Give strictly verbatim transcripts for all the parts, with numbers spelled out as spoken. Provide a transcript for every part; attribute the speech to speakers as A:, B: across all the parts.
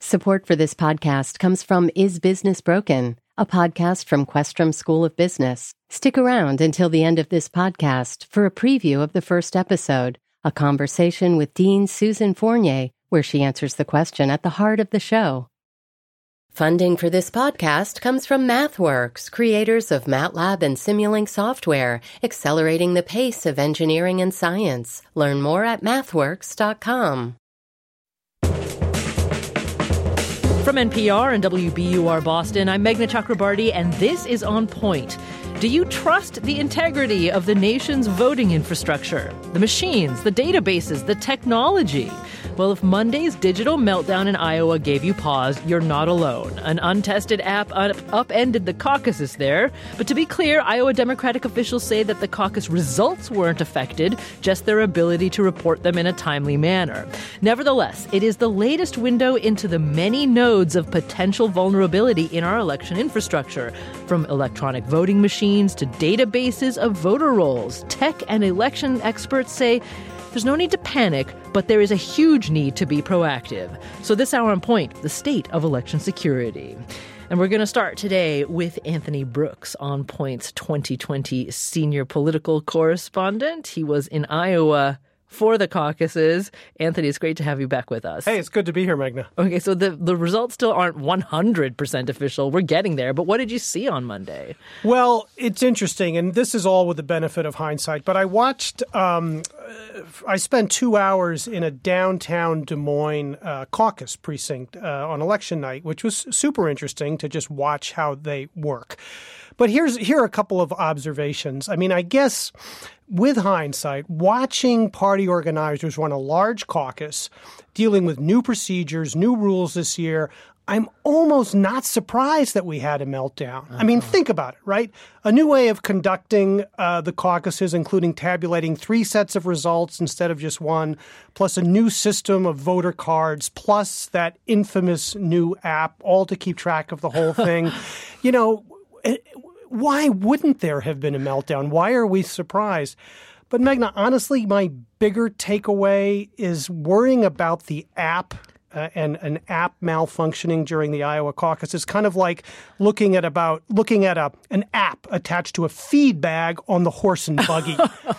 A: Support for this podcast comes from Is Business Broken, a podcast from Questrom School of Business. Stick around until the end of this podcast for a preview of the first episode, a conversation with Dean Susan Fournier, where she answers the question at the heart of the show. Funding for this podcast comes from MathWorks, creators of MATLAB and Simulink software, accelerating the pace of engineering and science. Learn more at mathworks dot com.
B: From N P R and W B U R Boston, I'm Meghna Chakrabarty, and this is On Point. Do you trust the integrity of the nation's voting infrastructure? The machines, the databases, the technology? Well, if Monday's digital meltdown in Iowa gave you pause, you're not alone. An untested app up- upended the caucuses there. But to be clear, Iowa Democratic officials say that the caucus results weren't affected, just their ability to report them in a timely manner. Nevertheless, it is the latest window into the many nodes of potential vulnerability in our election infrastructure, from electronic voting machines to databases of voter rolls. Tech and election experts say there's no need to panic, but there is a huge need to be proactive. So this hour on Point, the state of election security. And we're going to start today with Anthony Brooks, On Point's twenty twenty senior political correspondent. He was in Iowa for the caucuses. Anthony, it's great to have you back with us.
C: Hey, it's good to be here, Meghna.
B: Okay, so the, the results still aren't one hundred percent official. We're getting there. But what did you see on Monday?
C: Well, it's interesting, and this is all with the benefit of hindsight. But I watched, um, I spent two hours in a downtown Des Moines uh, caucus precinct uh, on election night, which was super interesting to just watch how they work. But here's here are a couple of observations. I mean, I guess with hindsight, watching party organizers run a large caucus, dealing with new procedures, new rules this year, I'm almost not surprised that we had a meltdown. Uh-huh. I mean, think about it, right? A new way of conducting uh, the caucuses, including tabulating three sets of results instead of just one, plus a new system of voter cards, plus that infamous new app, all to keep track of the whole thing. You know, it, why wouldn't there have been a meltdown? Why are we surprised? But Meghna, honestly, my bigger takeaway is worrying about the app uh, and an app malfunctioning during the Iowa caucus is kind of like looking at about looking at a an app attached to a feed bag on the horse and buggy.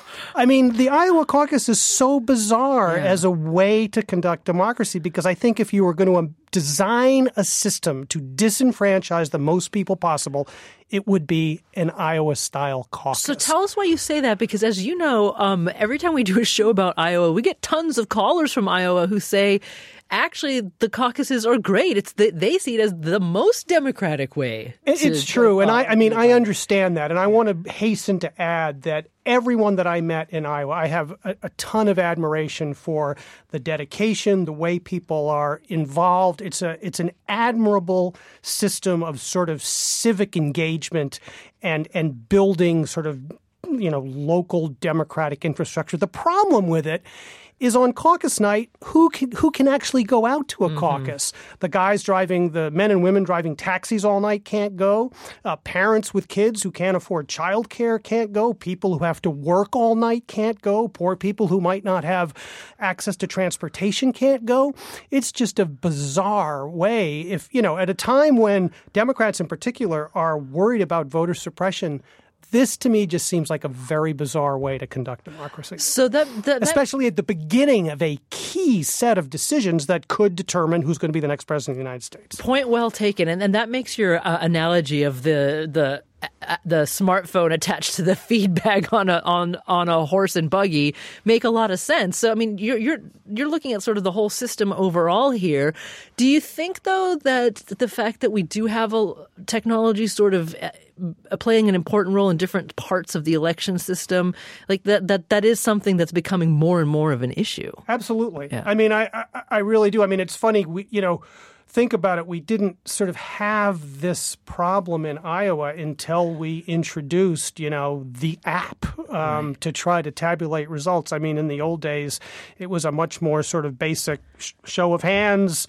C: I mean, the Iowa caucus is so bizarre yeah. as a way to conduct democracy, because I think if you were going to design a system to disenfranchise the most people possible, it would be an Iowa-style caucus.
B: So tell us why you say that, because as you know, um, every time we do a show about Iowa, we get tons of callers from Iowa who say, actually, the caucuses are great. It's the, they see it as the most democratic way.
C: It, it's true. And I, I mean, I understand that. And I want to hasten to add that everyone that I met in Iowa, I have a, a ton of admiration for the dedication, the way people are involved. It's a it's an admirable system of sort of civic engagement and and building sort of, you know, local democratic infrastructure. The problem with it is on caucus night, who can, who can actually go out to a mm-hmm. caucus? The guys driving, the men and women driving taxis all night can't go. Uh, parents with kids who can't afford childcare can't go. People who have to work all night can't go. Poor people who might not have access to transportation can't go. It's just a bizarre way. If, you know, at a time when Democrats in particular are worried about voter suppression, this, to me, just seems like a very bizarre way to conduct democracy.
B: So that, that, that
C: especially at the beginning of a key set of decisions that could determine who's going to be the next president of the United States.
B: Point well taken, and and that makes your uh, analogy of the the. the smartphone attached to the feed bag on a on on a horse and buggy make a lot of sense. So I mean, you're you're you're looking at sort of the whole system overall here. Do you think though that the fact that we do have a technology sort of playing an important role in different parts of the election system, like that that that is something that's becoming more and more of an issue?
C: Absolutely.
B: Yeah.
C: I mean, I, I I really do. I mean, it's funny. We you know. Think about it. We didn't sort of have this problem in Iowa until we introduced, you know, the app um, right. to try to tabulate results. I mean, in the old days, it was a much more sort of basic sh- show of hands,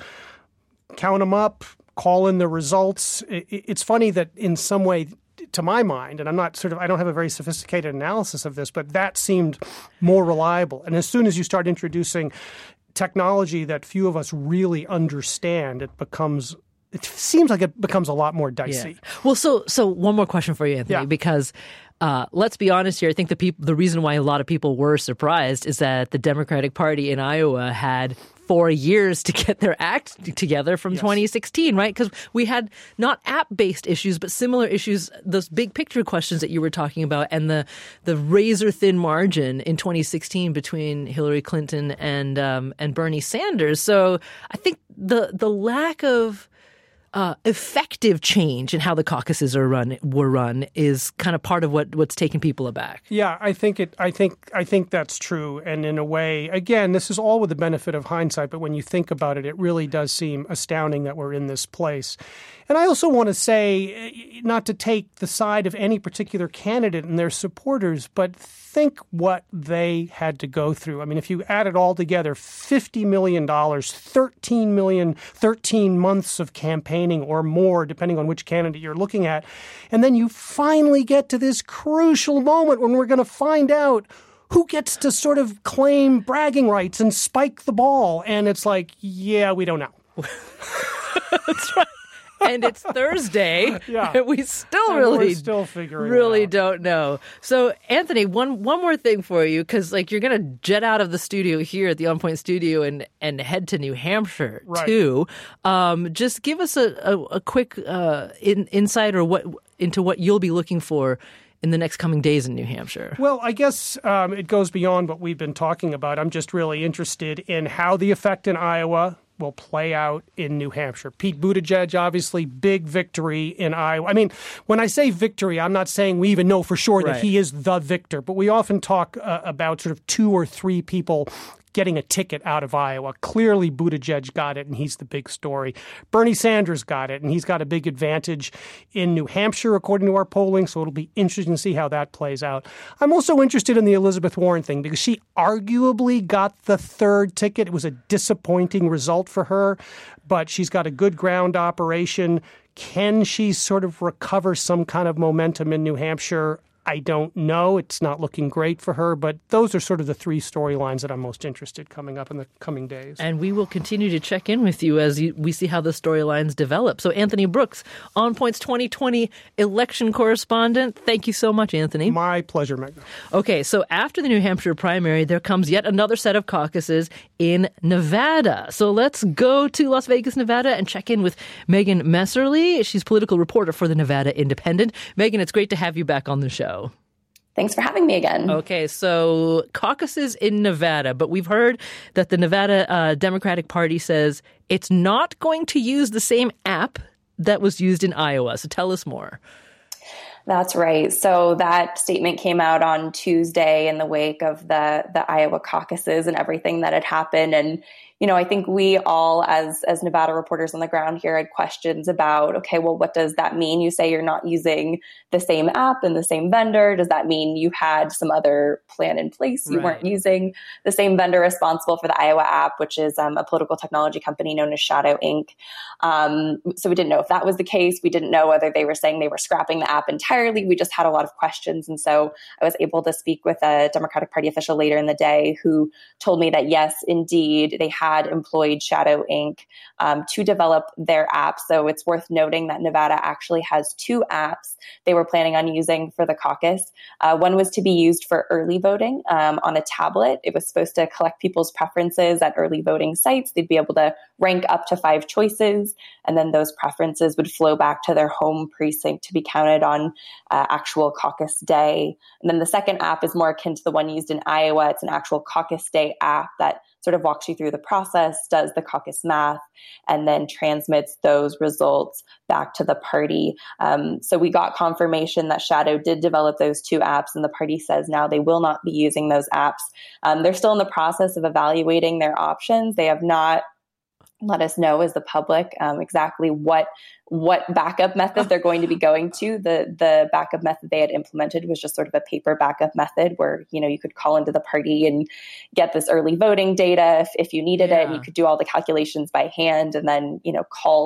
C: count them up, call in the results. It, it's funny that in some way, to my mind, and I'm not sort of, I don't have a very sophisticated analysis of this, but that seemed more reliable. And as soon as you start introducing technology that few of us really understand, it becomes it seems like it becomes a lot more dicey.
B: Yeah. Well, so so one more question for you, Anthony,
C: yeah.
B: because uh, let's be honest here. I think the people, the reason why a lot of people were surprised is that the Democratic Party in Iowa had four years to get their act together from
C: yes.
B: twenty sixteen, right? Because we had not app-based issues, but similar issues, those big picture questions that you were talking about, and the the razor-thin margin in twenty sixteen between Hillary Clinton and um, and Bernie Sanders. So I think the the lack of Uh, effective change in how the caucuses are run were run is kind of part of what, what's taken people aback.
C: Yeah, I think it. I think I think that's true. And in a way, again, this is all with the benefit of hindsight. But when you think about it, it really does seem astounding that we're in this place. And I also want to say, not to take the side of any particular candidate and their supporters, but think what they had to go through. I mean, if you add it all together, fifty million dollars, thirteen million, thirteen months of campaigning or more, depending on which candidate you're looking at. And then you finally get to this crucial moment when we're going to find out who gets to sort of claim bragging rights and spike the ball. And it's like, yeah, we don't know.
B: That's right. And it's Thursday.
C: Yeah.
B: And we still
C: and
B: really,
C: we're still figuring
B: really
C: it out.
B: don't know. So, Anthony, one one more thing for you, because like you're going to jet out of the studio here at the On Point studio and, and head to New Hampshire
C: right.
B: too. Um, just give us a a, a quick uh, in, insight or what into what you'll be looking for in the next coming days in New Hampshire.
C: Well, I guess um, it goes beyond what we've been talking about. I'm just really interested in how the effect in Iowa will play out in New Hampshire. Pete Buttigieg, obviously, big victory in Iowa. I mean, when I say victory, I'm not saying we even know for sure that
B: right.
C: he is the victor, but we often talk uh, about sort of two or three people getting a ticket out of Iowa. Clearly, Buttigieg got it, and he's the big story. Bernie Sanders got it, and he's got a big advantage in New Hampshire, according to our polling, so it'll be interesting to see how that plays out. I'm also interested in the Elizabeth Warren thing, because she arguably got the third ticket. It was a disappointing result for her, but she's got a good ground operation. Can she sort of recover some kind of momentum in New Hampshire? I don't know. It's not looking great for her, but those are sort of the three storylines that I'm most interested coming up in the coming days.
B: And we will continue to check in with you as you, we see how the storylines develop. So Anthony Brooks, On Point's twenty twenty election correspondent. Thank you so much, Anthony.
C: My pleasure, Megan.
B: Okay, so after the New Hampshire primary, there comes yet another set of caucuses in Nevada. So let's go to Las Vegas, Nevada, and check in with Megan Messerly. She's political reporter for the Nevada Independent. Megan, it's great to have you back on the show.
D: Thanks for having me again.
B: Okay, so caucuses in Nevada, but we've heard that the Nevada uh, Democratic Party says it's not going to use the same app that was used in Iowa. So tell us more.
D: That's right. So that statement came out on Tuesday in the wake of the the Iowa caucuses and everything that had happened. And you know, I think we all, as as Nevada reporters on the ground here, had questions about, okay, well, what does that mean? You say you're not using the same app and the same vendor. Does that mean you had some other plan in place? You
B: right.
D: weren't using the same vendor responsible for the Iowa app, which is um, a political technology company known as Shadow Incorporated. Um, so we didn't know if that was the case. We didn't know whether they were saying they were scrapping the app entirely. We just had a lot of questions. And so I was able to speak with a Democratic Party official later in the day who told me that, yes, indeed, they had had employed Shadow Incorporated um, to develop their app. So it's worth noting that Nevada actually has two apps they were planning on using for the caucus. Uh, one was to be used for early voting um, on a tablet. It was supposed to collect people's preferences at early voting sites. They'd be able to rank up to five choices, and then those preferences would flow back to their home precinct to be counted on uh, actual caucus day. And then the second app is more akin to the one used in Iowa. It's an actual caucus day app that sort of walks you through the process, does the caucus math, and then transmits those results back to the party. Um, so we got confirmation that Shadow did develop those two apps, and the party says now they will not be using those apps. Um, they're still in the process of evaluating their options. They have not let us know as the public um, exactly what what backup method they're going to be going to. The the backup method they had implemented was just sort of a paper backup method where, you know, you could call into the party and get this early voting data if, if you needed
B: yeah.
D: it, and you could do all the calculations by hand and then, you know, call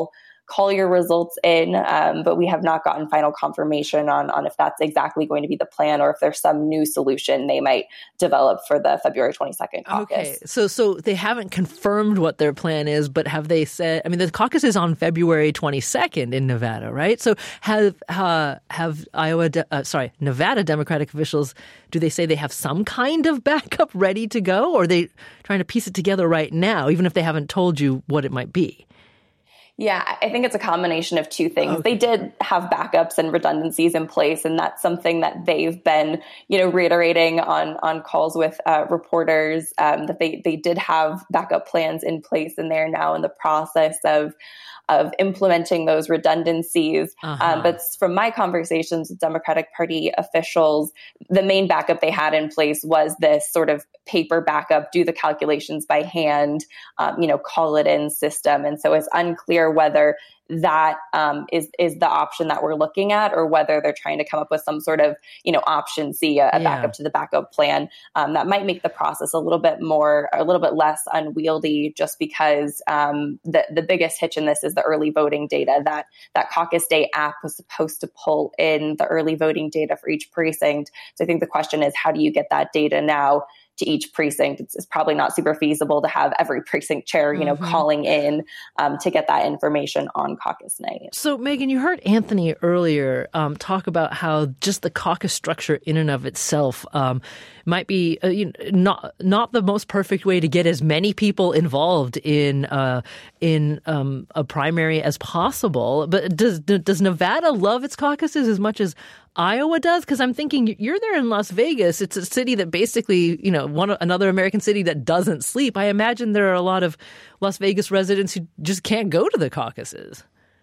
D: call your results in, um, but we have not gotten final confirmation on, on if that's exactly going to be the plan or if there's some new solution they might develop for the February twenty-second caucus.
B: Okay, so so they haven't confirmed what their plan is, but have they said, I mean, the caucus is on February twenty-second in Nevada, right? So have uh, have Iowa, de- uh, sorry, Nevada Democratic officials, do they say they have some kind of backup ready to go, or are they trying to piece it together right now, even if they haven't told you what it might be?
D: Yeah, I think it's a combination of two things.
B: Okay.
D: They did have backups and redundancies in place, and that's something that they've been, you know, reiterating on on calls with uh, reporters, um, that they they did have backup plans in place, and they're now in the process of of implementing those redundancies.
B: Uh-huh.
D: Um, but from my conversations with Democratic Party officials, the main backup they had in place was this sort of paper backup, do the calculations by hand, um, you know, call it in system. And so it's unclear whether that um, is is the option that we're looking at, or whether they're trying to come up with some sort of, you know, option C, a, a
B: Yeah.
D: backup to the backup plan um, that might make the process a little bit more, a little bit less unwieldy, just because um, the the biggest hitch in this is the early voting data. That that Caucus Day app was supposed to pull in the early voting data for each precinct. So I think the question is, how do you get that data now to each precinct? It's, it's probably not super feasible to have every precinct chair, you know,
B: Mm-hmm.
D: calling in um, to get that information on caucus night.
B: So, Megan, you heard Anthony earlier um, talk about how just the caucus structure in and of itself um, might be uh, you know, not not the most perfect way to get as many people involved in uh, in um, a primary as possible. But does does Nevada love its caucuses as much as Iowa does? Because I'm thinking, you're there in Las Vegas. It's a city that basically, you know, one another American city that doesn't sleep. I imagine there are a lot of Las Vegas residents who just can't go to the caucuses.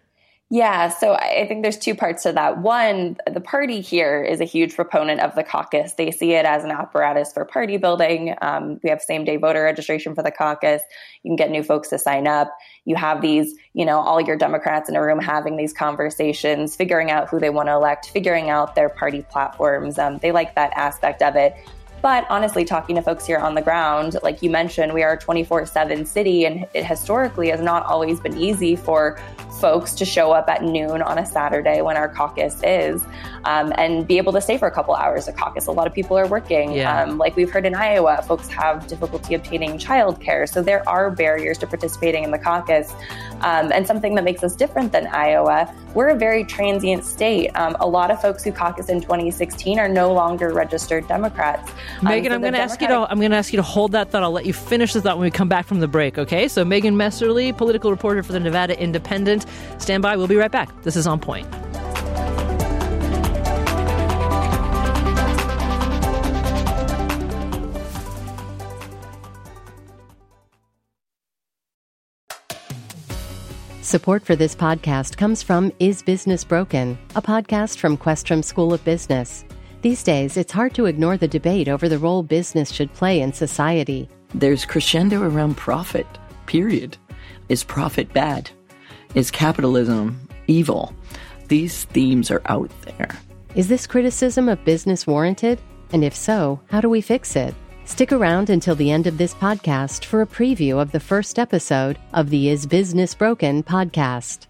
D: Yeah, so I think there's two parts to that. One, the party here is a huge proponent of the caucus. They see it as an apparatus for party building. Um, we have same-day voter registration for the caucus. You can get new folks to sign up. You have these, you know, all your Democrats in a room having these conversations, figuring out who they want to elect, figuring out their party platforms. Um, they like that aspect of it. But honestly, talking to folks here on the ground, like you mentioned, we are a twenty-four seven city, and it historically has not always been easy for folks to show up at noon on a Saturday when our caucus is, um, and be able to stay for a couple hours of caucus. A lot of people are working.
B: Yeah.
D: Um, like we've heard in Iowa, folks have difficulty obtaining childcare. So there are barriers to participating in the caucus. Um, and something that makes us different than Iowa, we're a very transient state. Um, a lot of folks who caucused in twenty sixteen are no longer registered Democrats.
B: Megan,
D: Um, so
B: I'm
D: the
B: going to ask you
D: Democratic-
B: to I'm going to ask you to hold that thought. I'll let you finish the thought when we come back from the break. Okay? So Megan Messerly, political reporter for the Nevada Independent. Stand by. We'll be right back. This is On Point.
A: Support for this podcast comes from Is Business Broken, a podcast from Questrom School of Business. These days, it's hard to ignore the debate over the role business should play in society.
E: There's crescendo around profit, period. Is profit bad? Is capitalism evil? These themes are out there.
A: Is this criticism of business warranted? And if so, how do we fix it? Stick around until the end of this podcast for a preview of the first episode of the Is Business Broken podcast.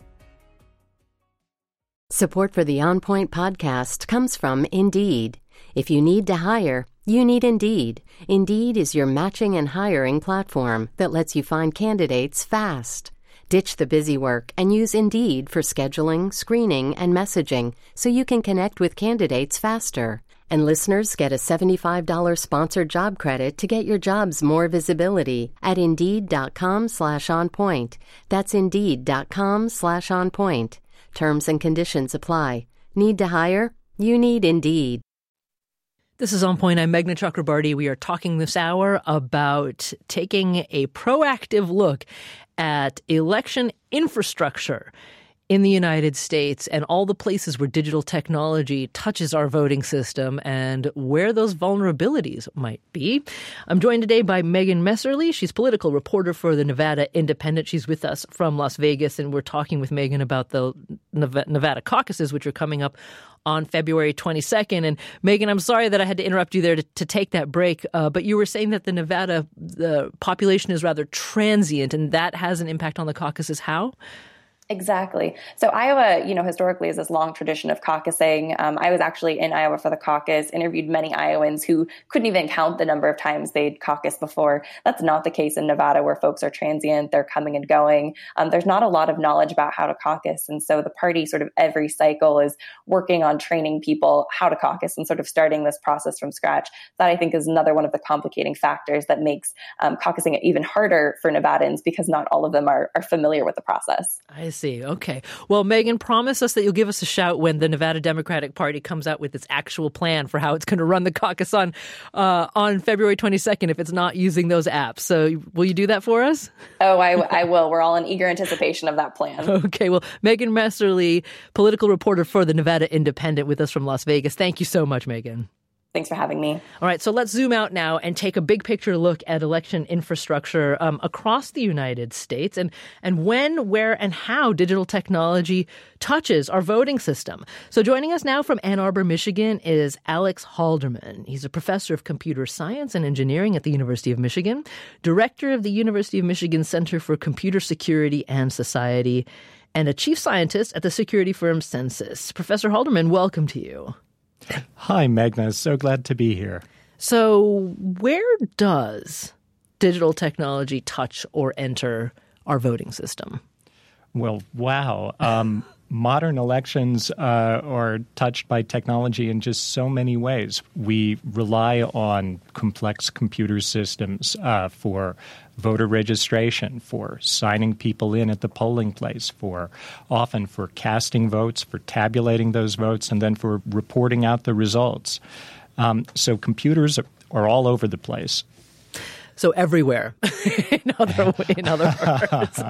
A: Support for the On Point podcast comes from Indeed. If you need to hire, you need Indeed. Indeed is your matching and hiring platform that lets you find candidates fast. Ditch the busy work and use Indeed for scheduling, screening, and messaging so you can connect with candidates faster. And listeners get a seventy-five dollars sponsored job credit to get your jobs more visibility at Indeed.com slash on point. That's Indeed.com slash on point. Terms and conditions apply. Need to hire? You need Indeed.
B: This is On Point. I'm Meghna Chakrabarty. We are talking this hour about taking a proactive look at election infrastructure in the United States and all the places where digital technology touches our voting system and where those vulnerabilities might be. I'm joined today by Megan Messerly. She's political reporter for the Nevada Independent. She's with us from Las Vegas, and we're talking with Megan about the Nevada caucuses, which are coming up on February twenty-second. And Megan, I'm sorry that I had to interrupt you there to, to take that break, uh, but you were saying that the Nevada the population is rather transient, and that has an impact on the caucuses. How?
D: Exactly. So Iowa, you know, historically is this long tradition of caucusing. Um, I was actually in Iowa for the caucus, interviewed many Iowans who couldn't even count the number of times they'd caucused before. That's not the case in Nevada, where folks are transient, they're coming and going. Um, there's not a lot of knowledge about how to caucus. And so the party sort of every cycle is working on training people how to caucus and sort of starting this process from scratch. That I think is another one of the complicating factors that makes um, caucusing even harder for Nevadans, because not all of them are, are familiar with the process.
B: I see. Okay. Well, Megan, promise us that you'll give us a shout when the Nevada Democratic Party comes out with its actual plan for how it's going to run the caucus on uh, on February twenty-second if it's not using those apps. So will you do that for us?
D: Oh, I, I will. We're all in eager anticipation of that plan.
B: Okay. Well, Megan Messerly, political reporter for the Nevada Independent, with us from Las Vegas. Thank you so much, Megan.
D: Thanks for having me.
B: All right, so let's zoom out now and take a big picture look at election infrastructure um, across the United States and, and when, where, and how digital technology touches our voting system. So joining us now from Ann Arbor, Michigan is Alex Halderman. He's a professor of computer science and engineering at the University of Michigan, director of the University of Michigan Center for Computer Security and Society, and a chief scientist at the security firm Census. Professor Halderman, welcome to you.
F: Hi, Magna. So glad to be here.
B: So where does digital technology touch or enter our voting system?
F: Well, wow. Um, modern elections uh, are touched by technology in just so many ways. We rely on complex computer systems uh, for voter registration, for signing people in at the polling place, for often for casting votes, for tabulating those votes, and then for reporting out the results. Um, so computers are, are all over the place.
B: So everywhere, in other, in other words.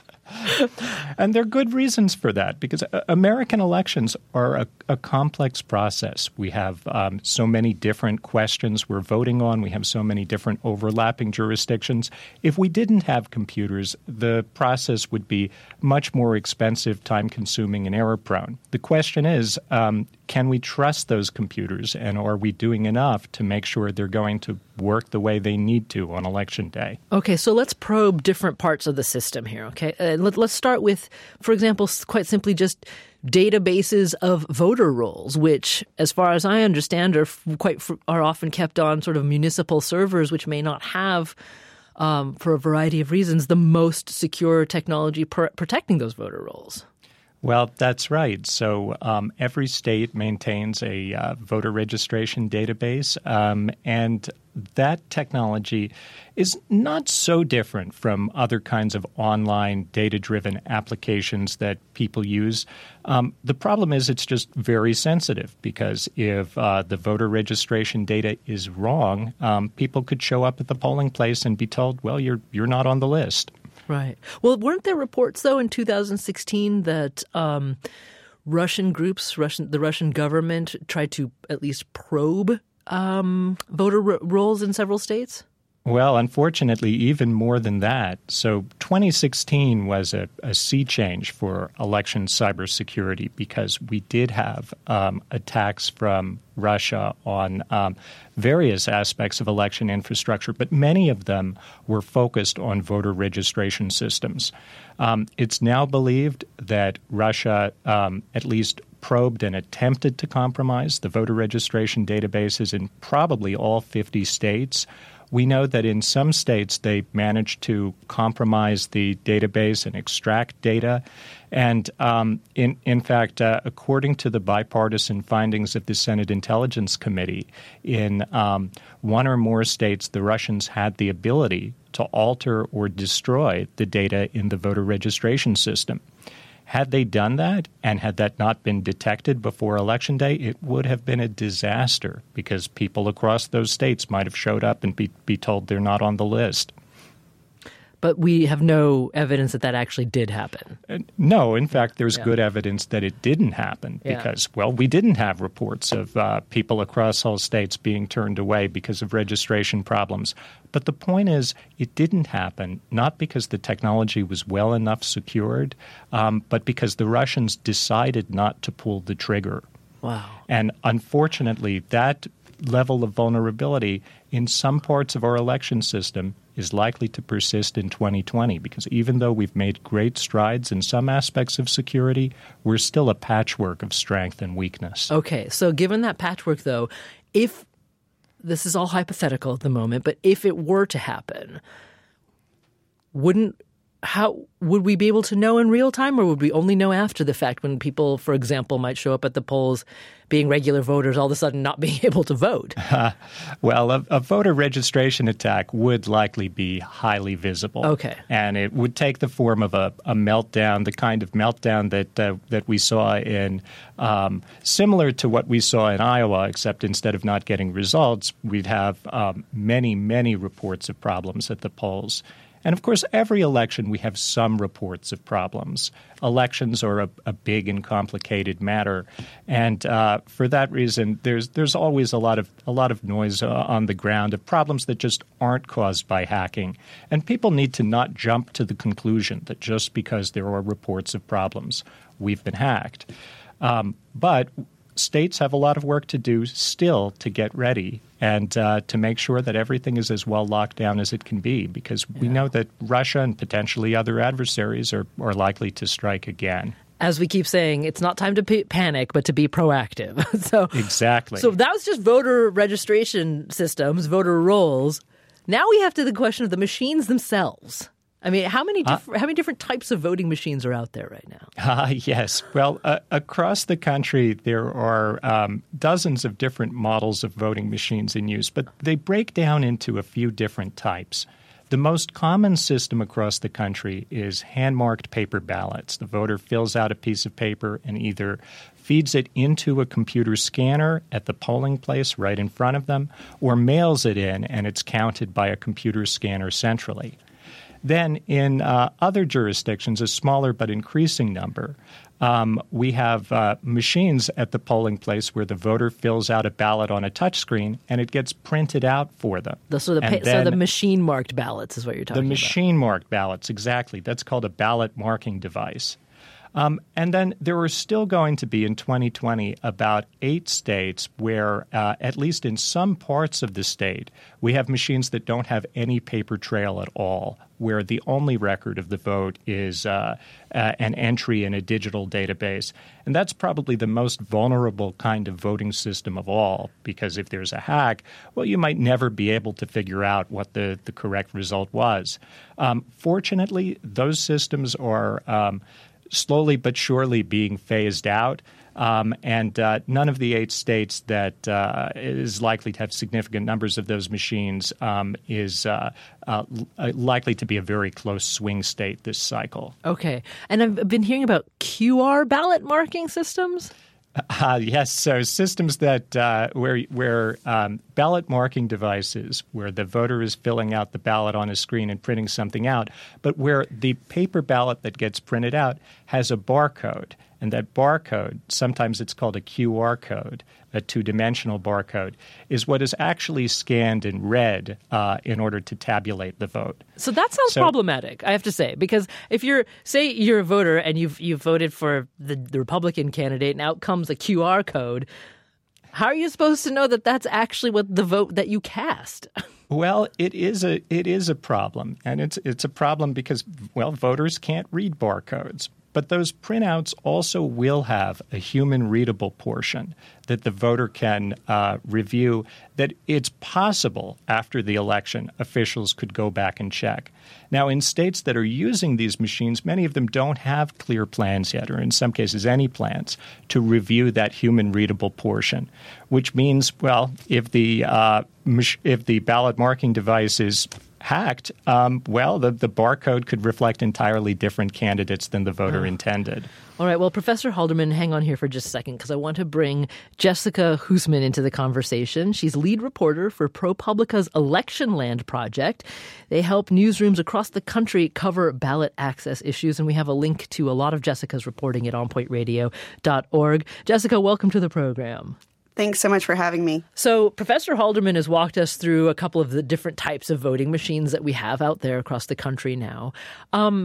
F: And there are good reasons for that, because American elections are a, a complex process. We have um, so many different questions we're voting on. We have so many different overlapping jurisdictions. If we didn't have computers, the process would be much more expensive, time-consuming, and error-prone. The question is, um, can we trust those computers, and are we doing enough to make sure they're going to work the way they need to on Election Day?
B: Okay, so let's probe different parts of the system here, okay? Uh, let, let's start with, for example, quite simply just databases of voter rolls, which, as far as I understand, are quite are often kept on sort of municipal servers, which may not have, um, for a variety of reasons, the most secure technology per- protecting those voter rolls.
F: Well, that's right. So um, every state maintains a uh, voter registration database, um, and that technology is not so different from other kinds of online data-driven applications that people use. Um, the problem is it's just very sensitive, because if uh, the voter registration data is wrong, um, people could show up at the polling place and be told, well, you're you're not on the list.
B: Right. Well, weren't there reports, though, in two thousand sixteen that um, Russian groups, Russian, the Russian government tried to at least probe um, voter ro- rolls in several states?
F: Well, unfortunately, even more than that. So twenty sixteen was a, a sea change for election cybersecurity, because we did have um, attacks from Russia on um, various aspects of election infrastructure, but many of them were focused on voter registration systems. Um, it's now believed that Russia um, at least probed and attempted to compromise the voter registration databases in probably all fifty states. We know that in some states they managed to compromise the database and extract data. And um, in, in fact, uh, according to the bipartisan findings of the Senate Intelligence Committee, in um, one or more states, the Russians had the ability to alter or destroy the data in the voter registration system. Had they done that, and had that not been detected before Election Day, it would have been a disaster, because people across those states might have showed up and be, be told they're not on the list.
B: But we have no evidence that that actually did happen.
F: Uh, no, in fact, there's
B: yeah.
F: good evidence that it didn't happen
B: yeah.
F: because, well, we didn't have reports of uh, people across all states being turned away because of registration problems. But the point is, it didn't happen, not because the technology was well enough secured, um, but because the Russians decided not to pull the trigger.
B: Wow.
F: And unfortunately, that level of vulnerability in some parts of our election system is likely to persist in twenty twenty, because even though we've made great strides in some aspects of security, we're still a patchwork of strength and weakness.
B: Okay, so given that patchwork, though, if this is all hypothetical at the moment, but if it were to happen, wouldn't how would we be able to know in real time, or would we only know after the fact when people, for example, might show up at the polls being regular voters, all of a sudden not being able to vote?
F: Uh, well, a, a voter registration attack would likely be highly visible.
B: Okay.
F: And it would take the form of a, a meltdown, the kind of meltdown that uh, that we saw in um, similar to what we saw in Iowa, except instead of not getting results, we'd have um, many, many reports of problems at the polls. And, of course, every election we have some reports of problems. Elections are a, a big and complicated matter. And uh, for that reason, there's there's always a lot of a lot of noise uh, on the ground of problems that just aren't caused by hacking. And people need to not jump to the conclusion that just because there are reports of problems, we've been hacked. Um, but states have a lot of work to do still to get ready and uh, to make sure that everything is as well locked down as it can be, because yeah. we know that Russia and potentially other adversaries are, are likely to strike again.
B: As we keep saying, it's not time to p- panic, but to be proactive. so
F: Exactly.
B: So that was just voter registration systems, voter rolls. Now we have to the question of the machines themselves. I mean, how many diff- uh, how many different types of voting machines are out there right now?
F: Uh, yes. Well, uh, across the country, there are um, dozens of different models of voting machines in use, but they break down into a few different types. The most common system across the country is hand-marked paper ballots. The voter fills out a piece of paper and either feeds it into a computer scanner at the polling place right in front of them, or mails it in and it's counted by a computer scanner centrally. Then in uh, other jurisdictions, a smaller but increasing number, um, we have uh, machines at the polling place where the voter fills out a ballot on a touchscreen and it gets printed out for them.
B: The, so, the pa- so the machine-marked ballots is what you're talking
F: about. The
B: about.
F: machine-marked ballots, exactly. That's called a ballot marking device. Um, and then there are still going to be in twenty twenty about eight states where, uh, at least in some parts of the state, we have machines that don't have any paper trail at all, where the only record of the vote is uh, uh, an entry in a digital database. And that's probably the most vulnerable kind of voting system of all, because if there's a hack, well, you might never be able to figure out what the, the correct result was. Um, fortunately, those systems are um, slowly but surely being phased out. Um, and uh, none of the eight states that uh, is likely to have significant numbers of those machines um, is uh, uh, likely to be a very close swing state this cycle.
B: Okay. And I've been hearing about Q R ballot marking systems.
F: Uh, yes, so systems that uh, where where um, ballot marking devices, where the voter is filling out the ballot on a screen and printing something out, but where the paper ballot that gets printed out has a barcode. And that barcode, sometimes it's called a Q R code, a two-dimensional barcode, is what is actually scanned and read uh, in order to tabulate the vote.
B: So that sounds
F: so,
B: problematic, I have to say, because if you're, say you're a voter and you've you've voted for the, the Republican candidate and out comes a Q R code, how are you supposed to know that that's actually what the vote that you cast?
F: Well, it is a it is a problem, and it's it's a problem because, well, voters can't read barcodes. But those printouts also will have a human-readable portion that the voter can uh, review, that it's possible after the election officials could go back and check. Now, in states that are using these machines, many of them don't have clear plans yet, or in some cases any plans, to review that human-readable portion, which means, well, if the uh, if the ballot marking device is hacked, um, well, the, the barcode could reflect entirely different candidates than the voter oh. intended.
B: All right. Well, Professor Halderman, hang on here for just a second, because I want to bring Jessica Huseman into the conversation. She's lead reporter for ProPublica's Election Land Project. They help newsrooms across the country cover ballot access issues, and we have a link to a lot of Jessica's reporting at on point radio dot org. Jessica, welcome to the program.
G: Thanks so much for having me.
B: So Professor Halderman has walked us through a couple of the different types of voting machines that we have out there across the country now. Um,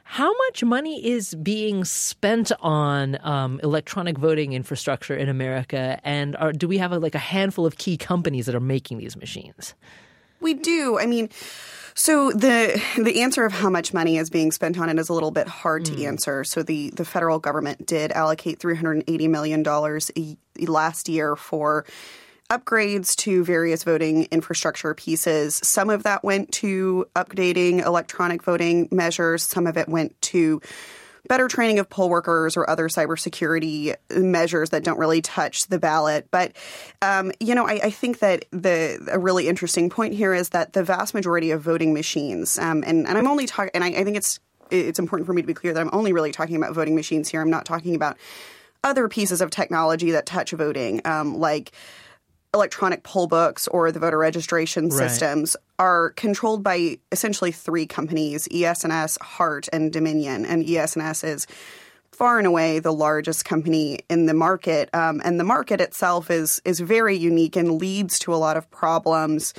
B: How much money is being spent on um, electronic voting infrastructure in America? And are, do we have a, like a handful of key companies that are making these machines?
G: We do. I mean, so the the answer of how much money is being spent on it is a little bit hard mm. to answer. So the, the federal government did allocate three hundred eighty million dollars last year for upgrades to various voting infrastructure pieces. Some of that went to updating electronic voting measures. Some of it went to better training of poll workers or other cybersecurity measures that don't really touch the ballot. But, um, you know, I, I think that the a really interesting point here is that the vast majority of voting machines, um, and, and I'm only talking, and I, I think it's it's important for me to be clear that I'm only really talking about voting machines here. I'm not talking about other pieces of technology that touch voting, um, like electronic poll books or the voter registration
B: right.
G: systems are controlled by essentially three companies, E S N S, Hart, and Dominion. And E S N S is far and away the largest company in the market. Um, and the market itself is is very unique and leads to a lot of problems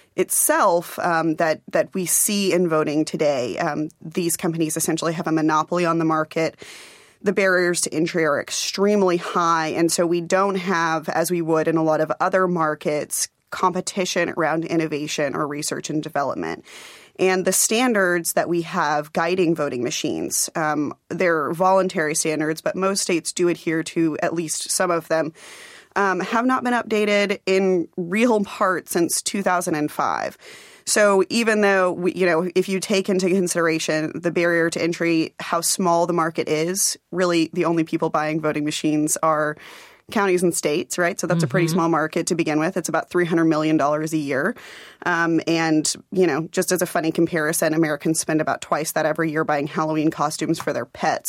G: itself um, that, that we see in voting today. Um, these companies essentially have a monopoly on the market. The barriers to entry are extremely high, and so we don't have, as we would in a lot of other markets, competition around innovation or research and development. And the standards that we have guiding voting machines, um, they're voluntary standards, but most states do adhere to at least some of them, um, have not been updated in real part since two thousand five. So even though, we, you know, if you take into consideration the barrier to entry, how small the market is, really the only people buying voting machines are counties and states, right? So that's mm-hmm. a pretty small market to begin with. It's about three hundred million dollars a year. Um, and, you know, just as a funny comparison, Americans spend about twice that every year buying Halloween costumes for their pets.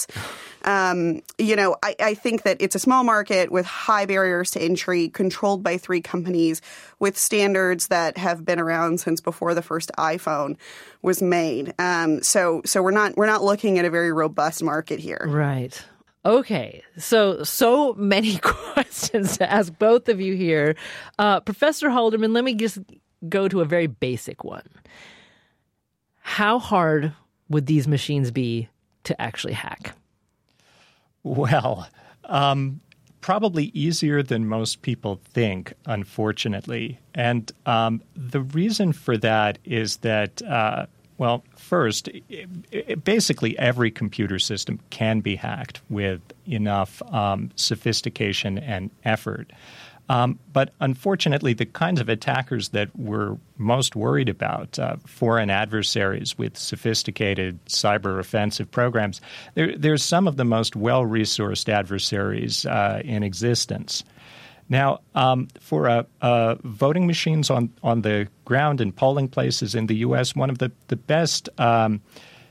G: Um, you know, I, I think that it's a small market with high barriers to entry, controlled by three companies with standards that have been around since before the first iPhone was made. Um, so so we're not we're not looking at a very robust market here.
B: Right. Okay, so so many questions to ask both of you here. Uh, Professor Halderman, let me just go to a very basic one. How hard would these machines be to actually hack?
F: Well, um, probably easier than most people think, unfortunately. And um, the reason for that is that uh, Well, first, it, it, basically every computer system can be hacked with enough um, sophistication and effort. Um, but unfortunately, the kinds of attackers that we're most worried about, uh, foreign adversaries with sophisticated cyber offensive programs, there's some of the most well-resourced adversaries uh, in existence. Now, um, for uh, uh, voting machines on, on the ground in polling places in the U S, one of the, the best um,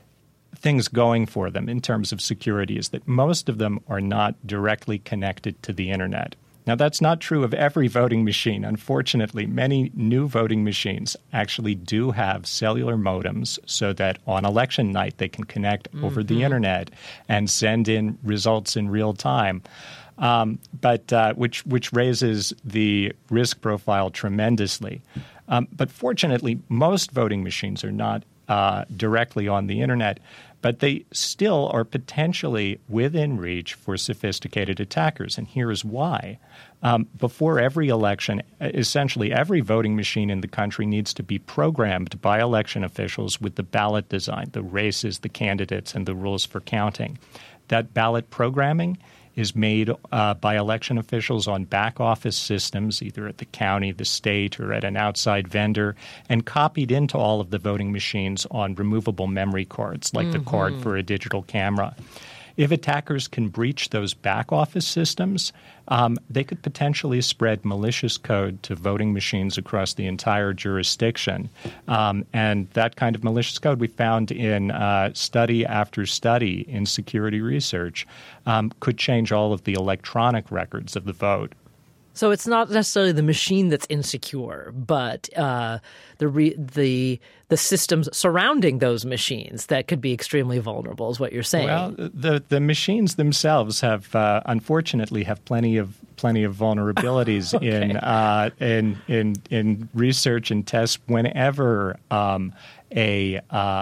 F: things going for them in terms of security is that most of them are not directly connected to the Internet. Now, that's not true of every voting machine. Unfortunately, many new voting machines actually do have cellular modems so that on election night they can connect mm-hmm. over the Internet and send in results in real time. Um, but uh, which which raises the risk profile tremendously. Um, but fortunately, most voting machines are not uh, directly on the Internet, but they still are potentially within reach for sophisticated attackers. And here is why. Um, before every election, essentially every voting machine in the country needs to be programmed by election officials with the ballot design, the races, the candidates, and the rules for counting. That ballot programming is made uh, by election officials on back office systems, either at the county, the state, or at an outside vendor, and copied into all of the voting machines on removable memory cards, like mm-hmm. the card for a digital camera. If attackers can breach those back office systems, um, they could potentially spread malicious code to voting machines across the entire jurisdiction. Um, and that kind of malicious code we found in uh, study after study in security research um, could change all of the electronic records of the vote.
B: So it's not necessarily the machine that's insecure, but uh, the re- the the systems surrounding those machines that could be extremely vulnerable, is what you're saying.
F: Well, the the machines themselves have, uh, unfortunately, have plenty of plenty of vulnerabilities okay. in uh, in in in research and tests. Whenever um, a uh,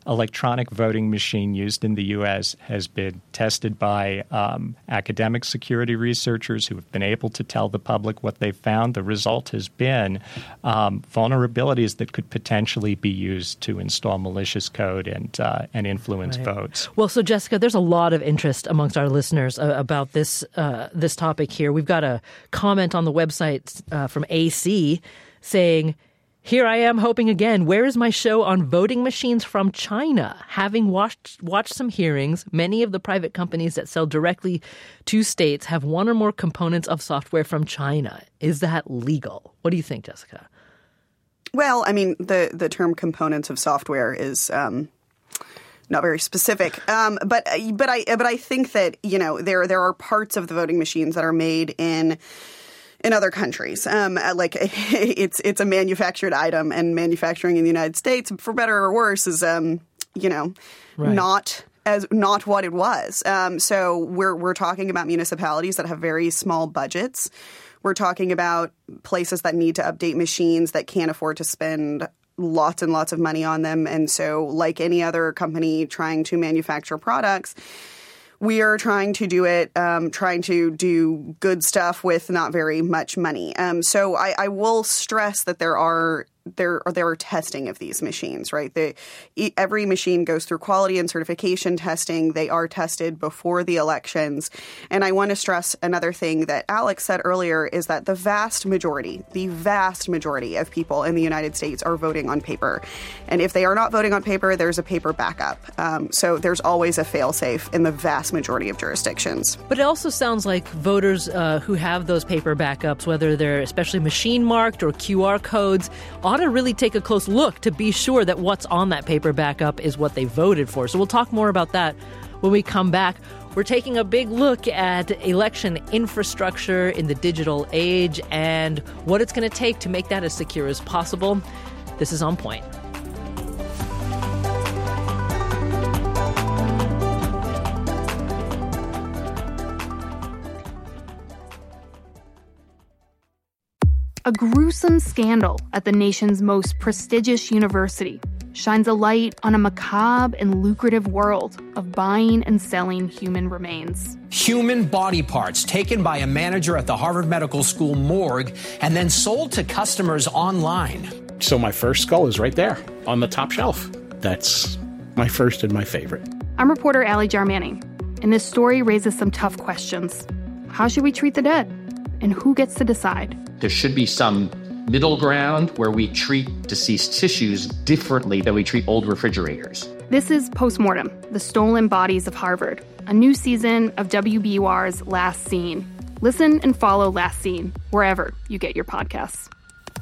F: electronic voting machine used in the U S has been tested by um, academic security researchers who have been able to tell the public what they found. The result has been um, vulnerabilities that could potentially be used to install malicious code and uh, and influence
B: right.
F: votes.
B: Well, so Jessica, there's a lot of interest amongst our listeners uh, about this uh, this topic here. We've got a comment on the website uh, from A C saying, "Here I am hoping again. Where is my show on voting machines from China? Having watched watched some hearings, many of the private companies that sell directly to states have one or more components of software from China. Is that legal?" What do you think, Jessica?
G: Well, I mean, the, the term components of software is um, not very specific. Um, but but I but I think that, you know, there there are parts of the voting machines that are made in in other countries. Um, like it's it's a manufactured item, and manufacturing in the United States, for better or worse, is um, you know, right. not as not what it was. Um, so we're we're talking about municipalities that have very small budgets. We're talking about places that need to update machines that can't afford to spend lots and lots of money on them. And so, like any other company trying to manufacture products, we are trying to do it, um, trying to do good stuff with not very much money. Um, so I, I will stress that there are there there are testing of these machines, right? The, every machine goes through quality and certification testing. They are tested before the elections. And I want to stress another thing that Alex said earlier is that the vast majority, the vast majority of people in the United States are voting on paper. And if they are not voting on paper, there's a paper backup. Um, so there's always a fail-safe in the vast majority of jurisdictions.
B: But it also sounds like voters uh, who have those paper backups, whether they're especially machine marked or Q R codes, ought to really take a close look to be sure that what's on that paper backup is what they voted for. So we'll talk more about that when we come back. We're taking a big look at election infrastructure in the digital age and what it's going to take to make that as secure as possible. This is On Point.
H: A gruesome scandal at the nation's most prestigious university shines a light on a macabre and lucrative world of buying and selling human remains.
I: Human body parts taken by a manager at the Harvard Medical School morgue and then sold to customers online.
J: So my first skull is right there on the top shelf. That's my first and my favorite.
H: I'm reporter Allie Jarmanning, and this story raises some tough questions. How should we treat the dead? And who gets to decide?
K: There should be some middle ground where we treat deceased tissues differently than we treat old refrigerators.
H: This is Postmortem, the Stolen Bodies of Harvard, a new season of W B U R's Last Scene. Listen and follow Last Scene wherever you get your podcasts.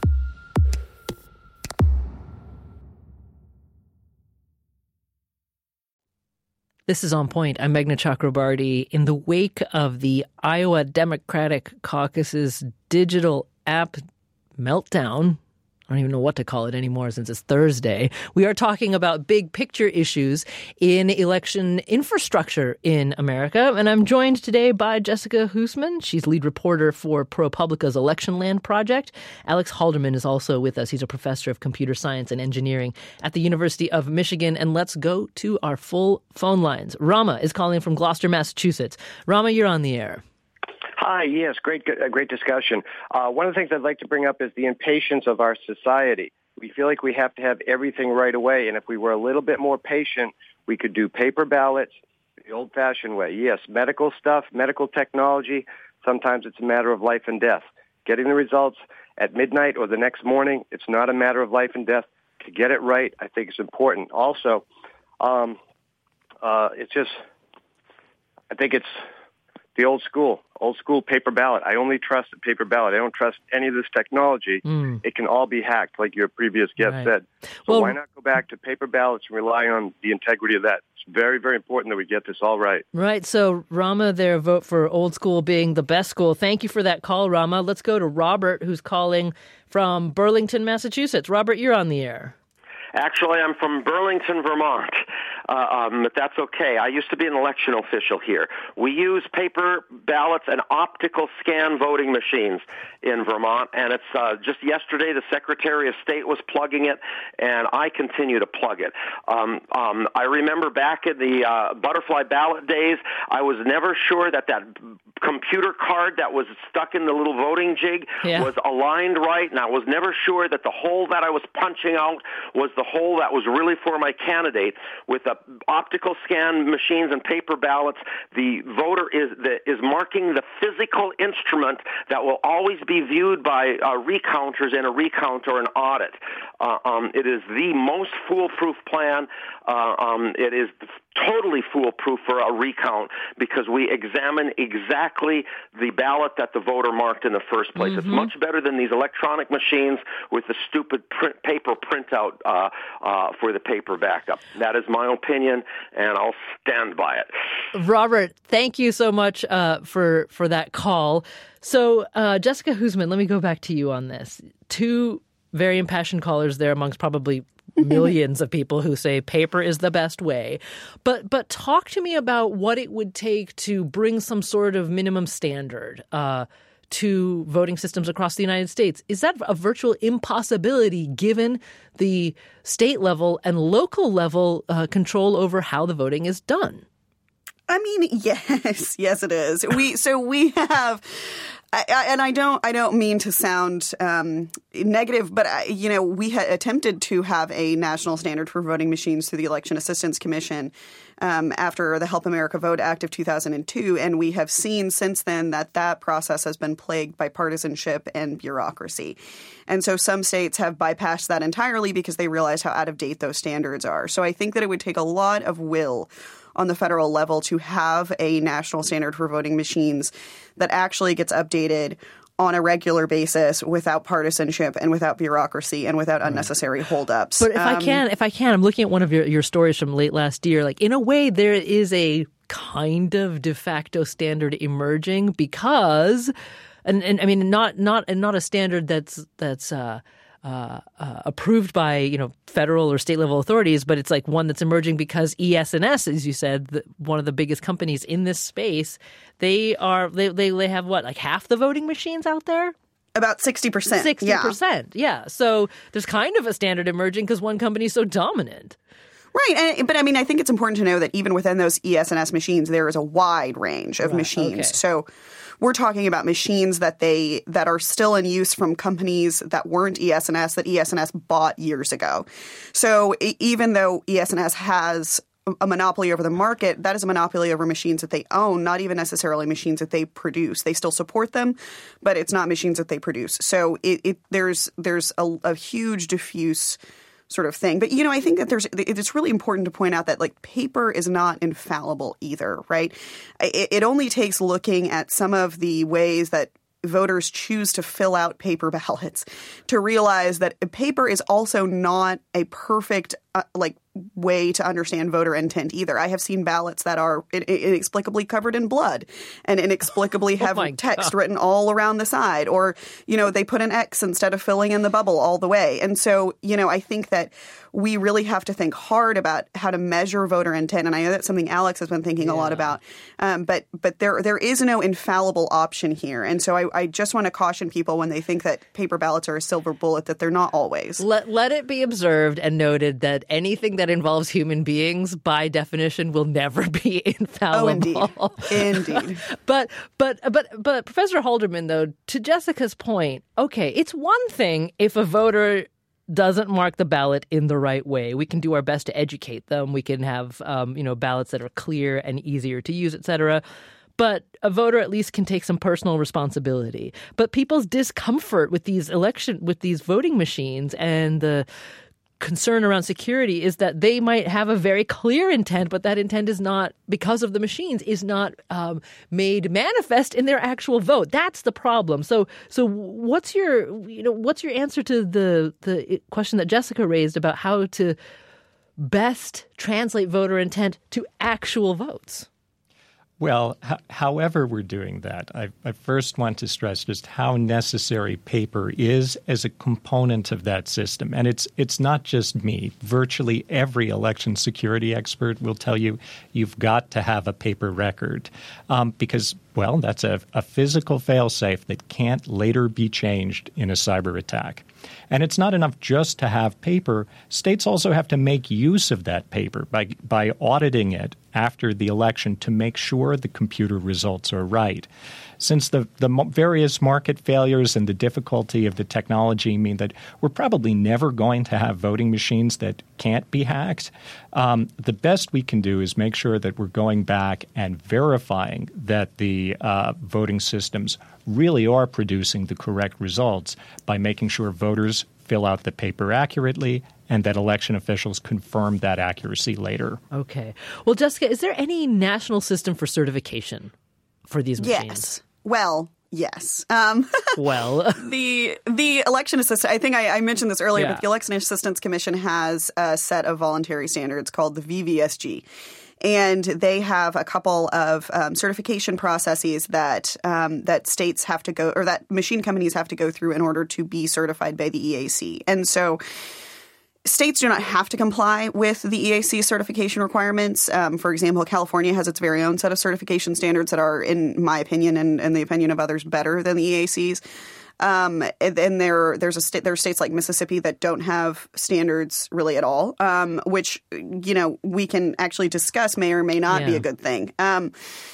B: This is On Point. I'm Meghna Chakrabarty. In the wake of the Iowa Democratic Caucus's digital app meltdown, I don't even know what to call it anymore since it's Thursday, we are talking about big picture issues in election infrastructure in America. And I'm joined today by Jessica Huseman. She's lead reporter for ProPublica's Election Land Project. Alex Halderman is also with us. He's a professor of computer science and engineering at the University of Michigan. And let's go to our full phone lines. Rama is calling from Gloucester, Massachusetts. Rama, you're on the air.
L: Hi, yes, great uh, great discussion. Uh, one of the things I'd like to bring up is the impatience of our society. We feel like we have to have everything right away, and if we were a little bit more patient, we could do paper ballots the old-fashioned way. Yes, medical stuff, medical technology, sometimes it's a matter of life and death. Getting the results at midnight or the next morning, it's not a matter of life and death. To get it right, I think it's important. Also, um, uh, it's just, I think it's the old school, old school paper ballot. I only trust the paper ballot. I don't trust any of this technology. Mm. It can all be hacked, like your previous guest right. said. So well, why not go back to paper ballots and rely on the integrity of that? It's very, very important that we get this all right.
B: Right. So, Rama, their vote for old school being the best school. Thank you for that call, Rama. Let's go to Robert, who's calling from Burlington, Massachusetts. Robert, you're on the air.
M: Actually, I'm from Burlington, Vermont. uh, um, but that's okay. I used to be an election official here. We use paper ballots and optical scan voting machines in Vermont, and it's uh, just yesterday the Secretary of State was plugging it, and I continue to plug it. Um, um, I remember back in the uh, butterfly ballot days, I was never sure that that computer card that was stuck in the little voting jig yeah. was aligned right, and I was never sure that the hole that I was punching out was the hole that was really for my candidate. With the optical scan machines and paper ballots, the voter is the, is marking the physical instrument that will always be viewed by uh, recounters in a recount or an audit. Uh, um, it is the most foolproof plan. Uh, um, it is totally foolproof for a recount because we examine exactly the ballot that the voter marked in the first place. Mm-hmm. It's much better than these electronic machines with the stupid print, paper printout uh, uh, for the paper backup. That is my opinion, and I'll stand by it.
B: Robert, thank you so much uh, for, for that call. So, uh, Jessica Huseman, let me go back to you on this. Two very impassioned callers there amongst probably millions of people who say paper is the best way. But but talk to me about what it would take to bring some sort of minimum standard uh, to voting systems across the United States. Is that a virtual impossibility given the state level and local level uh, control over how the voting is done?
G: I mean, yes, yes, it is. We so we have. I, I, and I don't, I don't mean to sound um, negative, but I, you know, we had attempted to have a national standard for voting machines through the Election Assistance Commission um, after the Help America Vote Act of two thousand two, and we have seen since then that that process has been plagued by partisanship and bureaucracy. And so some states have bypassed that entirely because they realize how out of date those standards are. So I think that it would take a lot of will on the federal level to have a national standard for voting machines that actually gets updated on a regular basis without partisanship and without bureaucracy and without unnecessary holdups.
B: But if
G: um,
B: I can, if I can, I'm looking at one of your, your stories from late last year. Like, in a way, there is a kind of de facto standard emerging because, and, and I mean, not not and not a standard that's that's uh, uh, uh, approved by, you know, federal or state level authorities, but it's like one that's emerging because E S N S, as you said, the, one of the biggest companies in this space, they are they, they they have what, like half the voting machines out there?
G: About sixty percent.
B: sixty percent, yeah. yeah. So there's kind of a standard emerging because one company is so dominant.
G: Right. And, but I mean, I think it's important to know that even within those E S N S machines, there is a wide range of right. machines. Okay. So we're talking about machines that they that are still in use from companies that weren't E S N S, that E S N S bought years ago. So even though E S N S has a monopoly over the market, that is a monopoly over machines that they own, not even necessarily machines that they produce. They still support them, but it's not machines that they produce. So it, it there's there's a, a huge diffuse sort of thing. But, you know, I think that there's it's really important to point out that, like, paper is not infallible either, right? It, it only takes looking at some of the ways that voters choose to fill out paper ballots to realize that paper is also not a perfect, uh, like, way to understand voter intent either. I have seen ballots that are inexplicably covered in blood and inexplicably have oh text God. written all around the side, or, you know, they put an X instead of filling in the bubble all the way. And so, you know, I think that we really have to think hard about how to measure voter intent. And I know that's something Alex has been thinking yeah. a lot about. Um, but but there there is no infallible option here. And so I, I just want to caution people when they think that paper ballots are a silver bullet, that they're not always.
B: Let, let it be observed and noted that anything that involves human beings, by definition, will never be infallible.
G: Oh, indeed. Indeed.
B: but, but, but, but Professor Halderman, though, to Jessica's point, okay, it's one thing if a voter doesn't mark the ballot in the right way. We can do our best to educate them. We can have, um, you know, ballots that are clear and easier to use, et cetera. But a voter at least can take some personal responsibility. But people's discomfort with these election, with these voting machines and the concern around security is that they might have a very clear intent, but that intent is not, because of the machines, is not um, made manifest in their actual vote. That's the problem. So, so what's your, you know, what's your answer to the the question that Jessica raised about how to best translate voter intent to actual votes?
F: Well, h- however we're doing that, I, I first want to stress just how necessary paper is as a component of that system. And it's it's not just me. Virtually every election security expert will tell you you've got to have a paper record um, because, well, that's a, a physical fail-safe that can't later be changed in a cyber attack. And it's not enough just to have paper. States also have to make use of that paper by by auditing it after the election to make sure the computer results are right. Since the, the various market failures and the difficulty of the technology mean that we're probably never going to have voting machines that can't be hacked, um, the best we can do is make sure that we're going back and verifying that the uh, voting systems really are producing the correct results by making sure voters fill out the paper accurately and that election officials confirm that accuracy later.
B: Okay. Well, Jessica, is there any national system for certification for these machines?
G: Yes. Well, yes. Um,
B: well,
G: the the election assistant. I think I, I mentioned this earlier,
B: yeah.
G: but the Election Assistance Commission has a set of voluntary standards called the V V S G. And they have a couple of um, certification processes that um, that states have to go, or that machine companies have to go through in order to be certified by the E A C. And so states do not have to comply with the E A C certification requirements. Um, for example, California has its very own set of certification standards that are, in my opinion and, and the opinion of others, better than the E A C's. Um, and, and there, there's a state, there are states like Mississippi that don't have standards really at all, um, which, you know, we can actually discuss may or may not
B: yeah.
G: be a good thing. Um,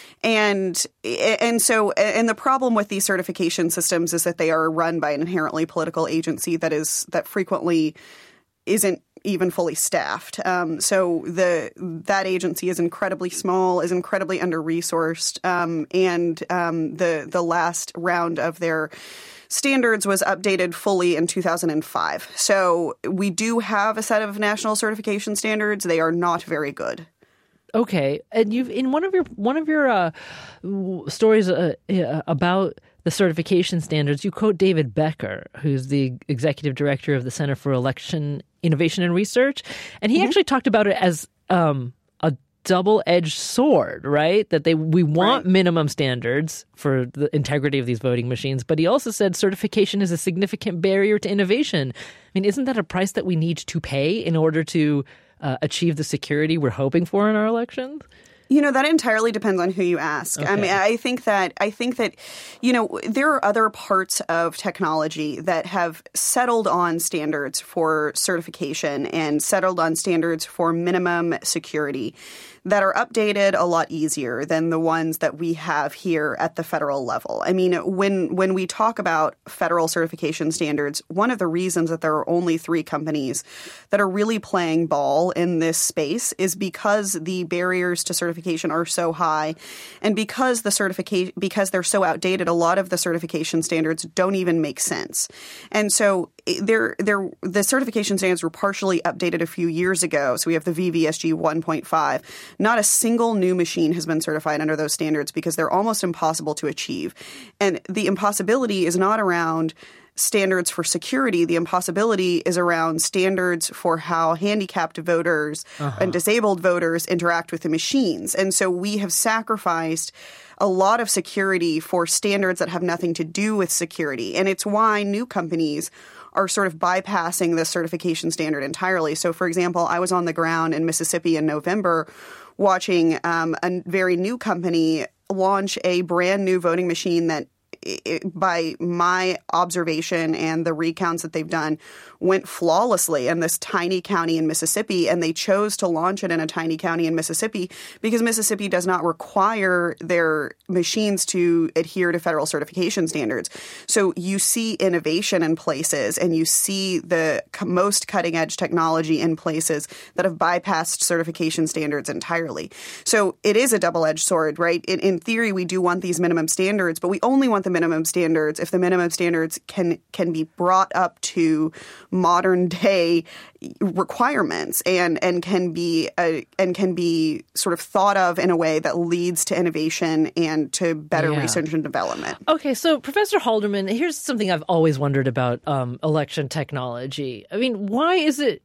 G: and, and so, and the problem with these certification systems is that they are run by an inherently political agency that is, that frequently isn't even fully staffed. Um, so the that agency is incredibly small, is incredibly under-resourced, um, and um, the the last round of their standards was updated fully in two thousand five. So we do have a set of national certification standards. They are not very good.
B: Okay, and you've in one of your one of your uh, stories uh, about the certification standards, you quote David Becker, who's the executive director of the Center for Election Innovation and Research, and he mm-hmm. actually talked about it as um, a double-edged sword, right? That they we want right. minimum standards for the integrity of these voting machines, but he also said certification is a significant barrier to innovation. I mean, isn't that a price that we need to pay in order to uh, achieve the security we're hoping for in our elections?
G: You know, that entirely depends on who you ask. Okay. I mean, I think that I think that, you know, there are other parts of technology that have settled on standards for certification and settled on standards for minimum security that are updated a lot easier than the ones that we have here at the federal level. I mean, when when we talk about federal certification standards, one of the reasons that there are only three companies that are really playing ball in this space is because the barriers to certification are so high, and because the certification because they're so outdated, a lot of the certification standards don't even make sense. And so they're, they're, the certification standards were partially updated a few years ago. So we have the V V S G one point five. Not a single new machine has been certified under those standards because they're almost impossible to achieve. And the impossibility is not around standards for security. The impossibility is around standards for how handicapped voters uh-huh. and disabled voters interact with the machines. And so we have sacrificed a lot of security for standards that have nothing to do with security. And it's why new companies are sort of bypassing the certification standard entirely. So, for example, I was on the ground in Mississippi in November watching um, a very new company launch a brand new voting machine that, it, by my observation and the recounts that they've done, went flawlessly in this tiny county in Mississippi. And they chose to launch it in a tiny county in Mississippi because Mississippi does not require their machines to adhere to federal certification standards. So you see innovation in places and you see the most cutting edge technology in places that have bypassed certification standards entirely. So it is a double-edged sword, right? In, in theory, we do want these minimum standards, but we only want the minimum standards if the minimum standards can can be brought up to modern day requirements and and can be a, and can be sort of thought of in a way that leads to innovation and to better
B: yeah.
G: research and development.
B: Okay, so Professor Halderman, here's something I've always wondered about um, election technology. I mean, why is it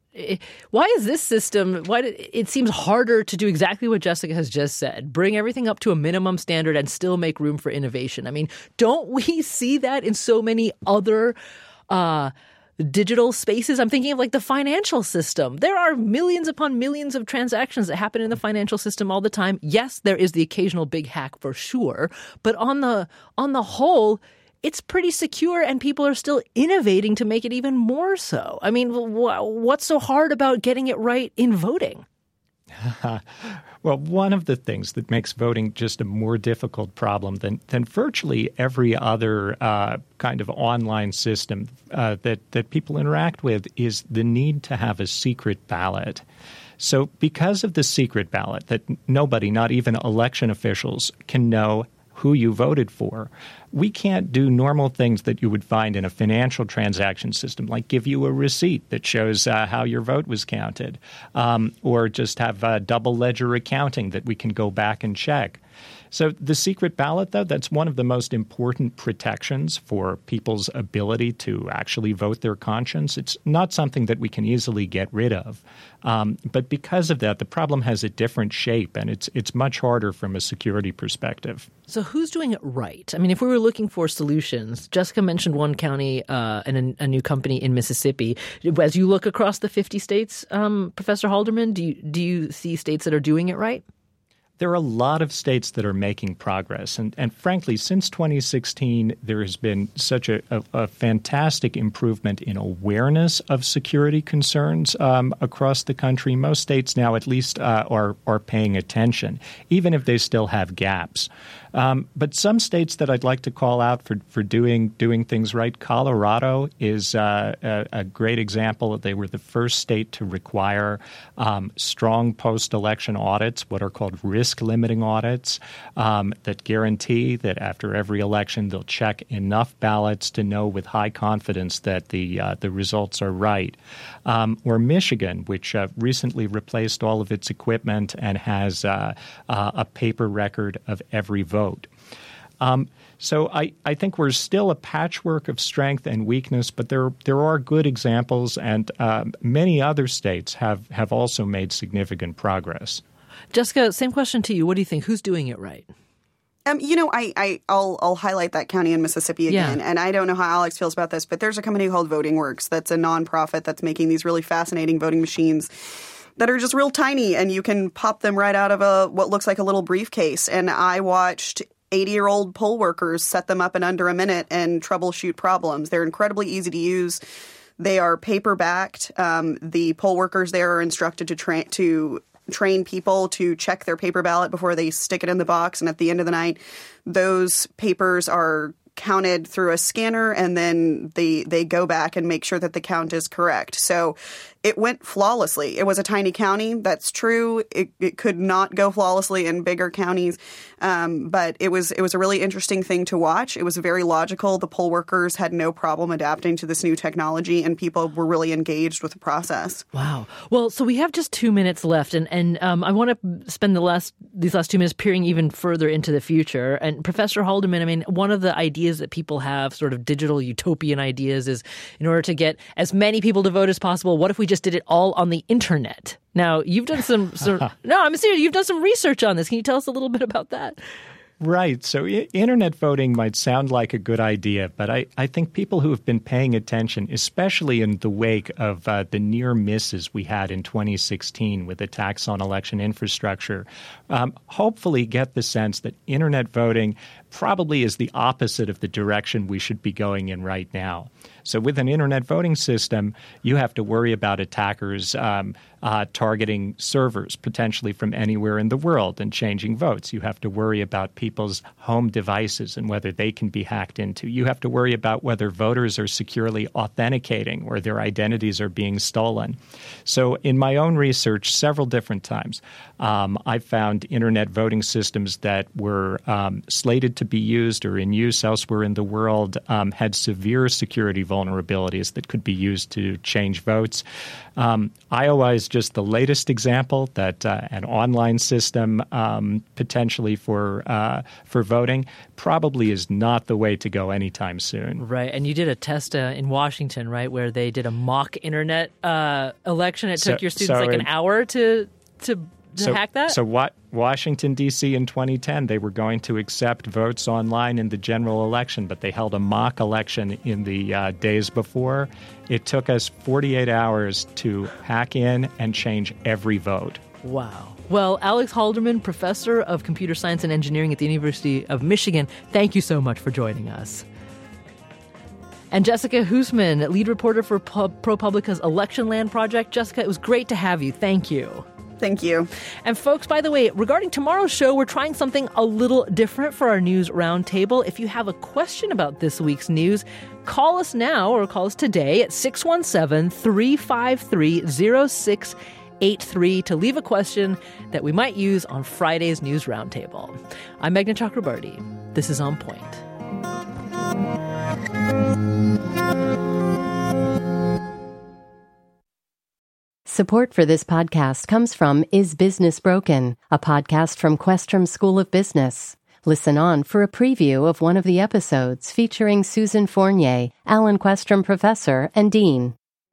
B: why is this system, why did, it seems harder to do exactly what Jessica has just said, bring everything up to a minimum standard and still make room for innovation. I mean, don't we see that in so many other uh, digital spaces? I'm thinking of like the financial system. There are millions upon millions of transactions that happen in the financial system all the time. Yes, there is the occasional big hack for sure, but on the on the whole, it's pretty secure and people are still innovating to make it even more so. I mean, wh- what's so hard about getting it right in voting?
F: Well, one of the things that makes voting just a more difficult problem than, than virtually every other uh, kind of online system uh, that, that people interact with is the need to have a secret ballot. So because of the secret ballot that nobody, not even election officials, can know who you voted for, we can't do normal things that you would find in a financial transaction system, like give you a receipt that shows uh, how your vote was counted, um, or just have uh, double ledger accounting that we can go back and check. So the secret ballot, though, that's one of the most important protections for people's ability to actually vote their conscience. It's not something that we can easily get rid of. Um, but because of that, the problem has a different shape, and it's it's much harder from a security perspective.
B: So who's doing it right? I mean, if we were looking for solutions, Jessica mentioned one county uh, and a, a new company in Mississippi. As you look across the fifty states, um, Professor Halderman, do you, do you see states that are doing it right?
F: There are a lot of states that are making progress. And, and frankly, since twenty sixteen, there has been such a, a, a fantastic improvement in awareness of security concerns um, across the country. Most states now at least uh, are, are paying attention, even if they still have gaps. Um, but some states that I'd like to call out for, for doing doing things right, Colorado is uh, a, a great example. They were the first state to require um, strong post-election audits, what are called risk-limiting audits, um, that guarantee that after every election they'll check enough ballots to know with high confidence that the uh, the results are right. Um, or Michigan, which uh, recently replaced all of its equipment and has uh, uh, a paper record of every vote. Vote. Um, so I, I think we're still a patchwork of strength and weakness, but there there are good examples, and um, many other states have, have also made significant progress.
B: Jessica, same question to you. What do you think? Who's doing it right?
G: Um, you know, I, I, I'll, I'll highlight that county in Mississippi again,
B: yeah.
G: and I don't know how Alex feels about this, but there's a company called Voting Works that's a nonprofit that's making these really fascinating voting machines that are just real tiny, and you can pop them right out of a what looks like a little briefcase. And I watched eighty-year-old poll workers set them up in under a minute and troubleshoot problems. They're incredibly easy to use. They are paper-backed. Um, the poll workers there are instructed to train to train people to check their paper ballot before they stick it in the box. And at the end of the night, those papers are counted through a scanner, and then they they go back and make sure that the count is correct. So it went flawlessly. It was a tiny county. That's true. It, it could not go flawlessly in bigger counties. Um, but it was it was a really interesting thing to watch. It was very logical. The poll workers had no problem adapting to this new technology, and people were really engaged with the process.
B: Wow. Well, so we have just two minutes left, and, and um, I want to spend the last these last two minutes peering even further into the future. And Professor Halderman, I mean, one of the ideas that people have, sort of digital utopian ideas, is in order to get as many people to vote as possible, what if we just did it all on the internet? Now, you've done some, some no, I'm serious. You've done some research on this. Can you tell us a little bit about that?
F: Right. So I- internet voting might sound like a good idea, but I, I think people who have been paying attention, especially in the wake of uh, the near misses we had in twenty sixteen with attacks on election infrastructure, um, hopefully get the sense that internet voting probably is the opposite of the direction we should be going in right now. So with an internet voting system, you have to worry about attackers um, uh, targeting servers potentially from anywhere in the world and changing votes. You have to worry about people's home devices and whether they can be hacked into. You have to worry about whether voters are securely authenticating or their identities are being stolen. So in my own research, several different times, um, I found internet voting systems that were um, slated to be used or in use elsewhere in the world um, had severe security vulnerabilities that could be used to change votes. Um, Iowa is just the latest example that uh, an online system um, potentially for uh, for voting probably is not the way to go anytime soon.
B: Right. And you did a test uh, in Washington, right, where they did a mock internet uh, election. It
F: So-
B: took your students
F: so
B: like an
F: it-
B: hour to to, to
F: So,
B: hack that?
F: so what? Washington, D C in twenty ten, they were going to accept votes online in the general election, but they held a mock election in the uh, days before. It took us forty-eight hours to hack in and change every vote.
B: Wow. Well, Alex Halderman, professor of computer science and engineering at the University of Michigan, thank you so much for joining us. And Jessica Hoosman, lead reporter for ProPublica's Election Land Project. Jessica, it was great to have you. Thank you.
G: Thank you.
B: And folks, by the way, regarding tomorrow's show, we're trying something a little different for our news roundtable. If you have a question about this week's news, call us now or call us today at six one seven, three five three, zero six eight three to leave a question that we might use on Friday's news roundtable. I'm Meghna Chakrabarti. This is On Point.
A: Support for this podcast comes from Is Business Broken, a podcast from Questrom School of Business. Listen on for a preview of one of the episodes featuring Susan Fournier, Alan Questrom Professor and Dean.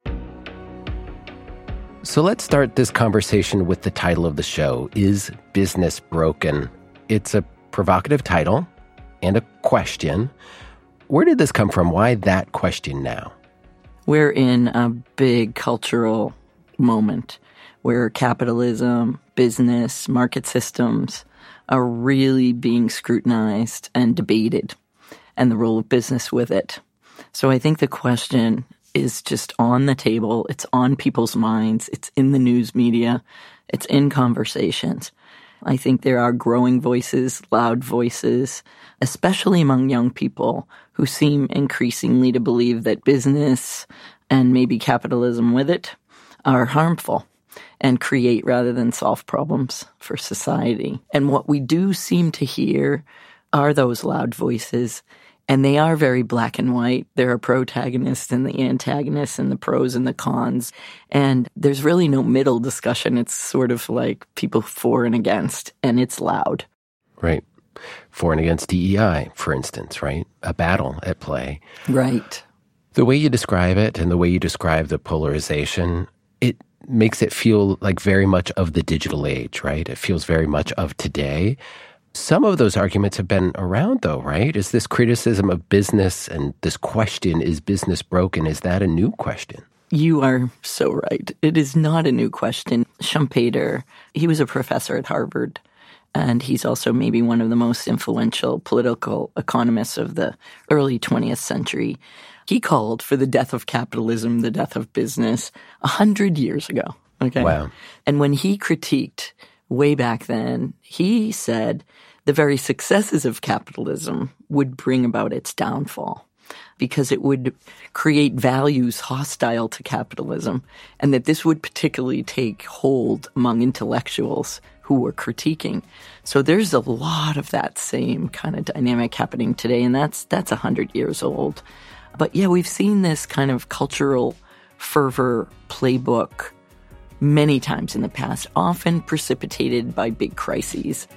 N: So let's start this conversation with the title of the show, Is Business Broken? It's a provocative title and a question. Where did this come from? Why that question now?
E: We're in a big cultural moment where capitalism, business, market systems are really being scrutinized and debated, and the role of business with it. So I think the question is just on the table. It's on people's minds. It's in the news media. It's in conversations. I think there are growing voices, loud voices, especially among young people who seem increasingly to believe that business and maybe capitalism with it are harmful and create rather than solve problems for society. And what we do seem to hear are those loud voices, and they are very black and white. There are protagonists and the antagonists and the pros and the cons. And there's really no middle discussion. It's sort of like people for and against, and it's loud.
N: Right. For and against D E I, for instance, right? A battle at play.
E: Right.
N: The way you describe it and the way you describe the polarization, it makes it feel like very much of the digital age, right? It feels very much of today. Some of those arguments have been around, though, right? Is this criticism of business and this question, is business broken, is that a new question?
E: You are so right. It is not a new question. Schumpeter, he was a professor at Harvard, and he's also maybe one of the most influential political economists of the early twentieth century. He called for the death of capitalism, the death of business, a hundred years ago. Okay.
N: Wow.
E: And when he critiqued way back then, he said the very successes of capitalism would bring about its downfall because it would create values hostile to capitalism, and that this would particularly take hold among intellectuals who were critiquing. So there's a lot of that same kind of dynamic happening today, and that's that's a hundred years old. But yeah, we've seen this kind of cultural fervor playbook many times in the past, often precipitated by big crises.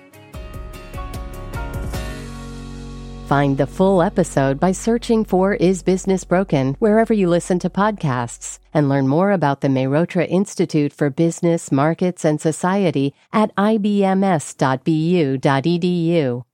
A: Find the full episode by searching for Is Business Broken wherever you listen to podcasts, and learn more about the Mehrotra Institute for Business, Markets, and Society at I B M S dot B U dot E D U.